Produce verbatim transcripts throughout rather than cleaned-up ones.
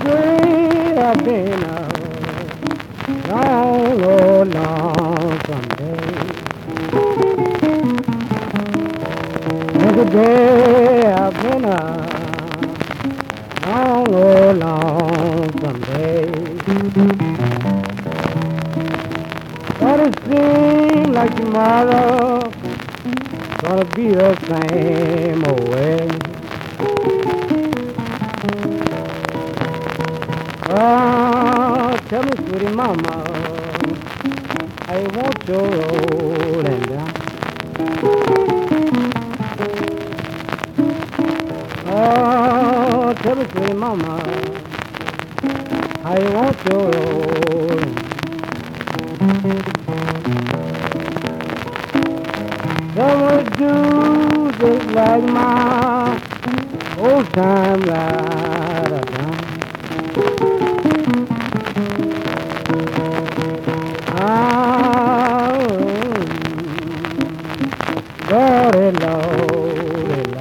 day I've been a long, oh, long someday. Every day I've been a long, oh, long someday. But it seems like tomorrow gonna be the same old way. Oh, tell me, sweetie mama, I want your rolling down. Oh, tell me, sweetie mama, I want your rolling. Someone do just like my old time rider down. Ah, Lordy, Lordy, Lord.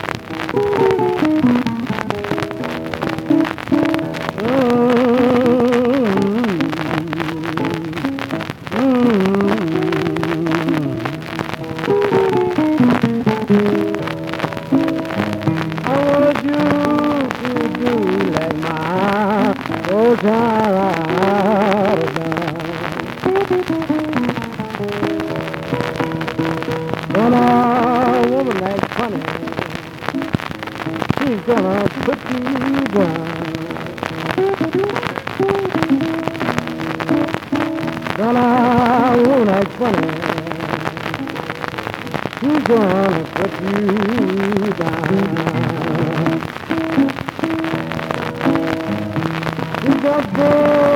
I want you to do like my old time rider down. When a woman like funny, she's gonna put you down. When a woman like funny, she's gonna put you down. She's gonna